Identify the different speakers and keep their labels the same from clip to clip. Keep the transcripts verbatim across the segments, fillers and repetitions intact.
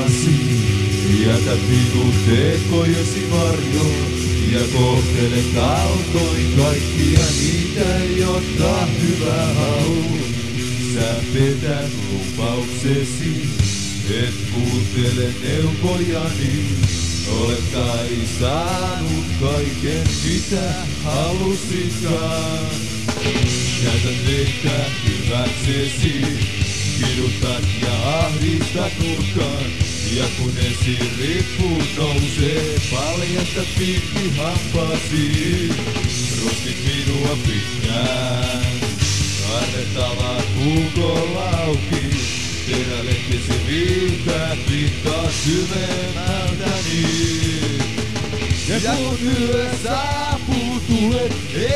Speaker 1: sanasi. Jätä minun tekojesi varjoon ja kohtele kaltoin kaikkia niitä, jotka hyvä haluun. Sä petät lupauksesi, et kuuntele neuvojani. Olet kai saanut kaiken mitä halusitkaan. Käytän teitä hyväksesi, kidutat ja ahdistat nurkkaan. Ja kun esirippu nousee, paljastat pitki hampaasi. Ruskit minua pitkään, annettava puukolla auki. Terälehtisi viiltää pintaa syvemmältäni. Ja kun yö saapuu, tulet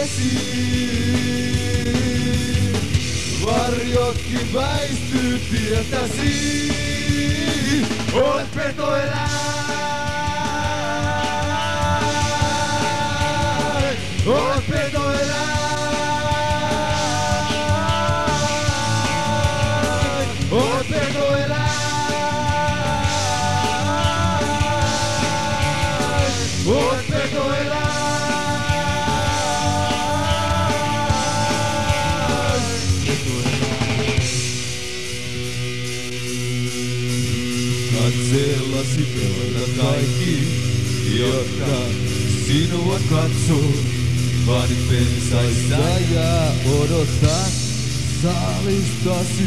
Speaker 1: esiin. Varjotkin väistyy tietäsi. Olet petoeläin. Olet petoeläin. Olet petoeläin. Olet petoeläin. Katseellasi pelata kaikki, jotka sinua katsoo. Vaadit pensaista ja odotat saalistasi.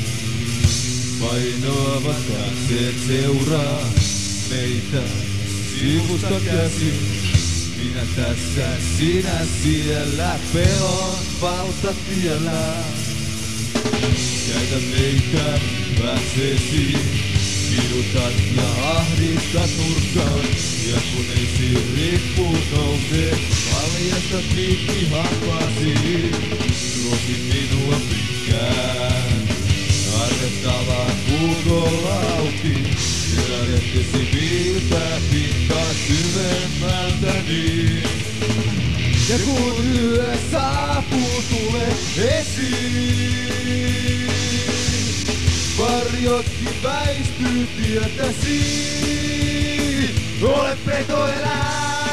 Speaker 1: Painoavat katseet seuraa meitä sivusta käsin. Minä tässä, sinä siellä, pelon valtatiellä. Käytä meitä hyväksesi, kidutat ja ahdistat nurkkaan. Ja kun esirippu nousee, paljastat pitki hampaasi. Ruokit minua pitkään, annettava puukolla auki. Terälehtesi viiltää pintaa syvemmältäni. Ja kun yö saapuu, tule esiin. Varjotkin väistyy tietäsi. Olet petoeläin.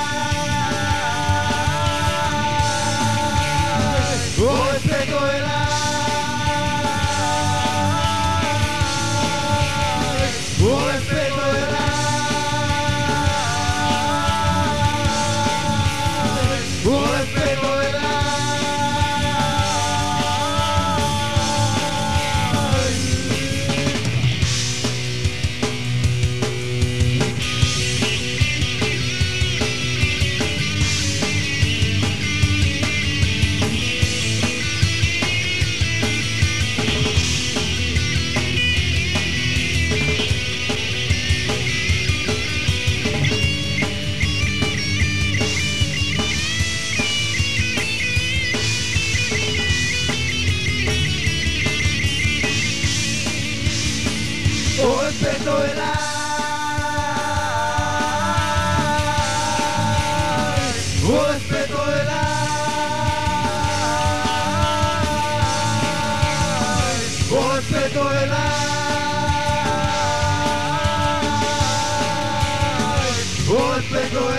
Speaker 1: Olet petoeläin. Olet petoeläin. Olet petoeläin. Olet petoeläin. Olet petoeläin. Olet petoeläin. Olet petoeläin.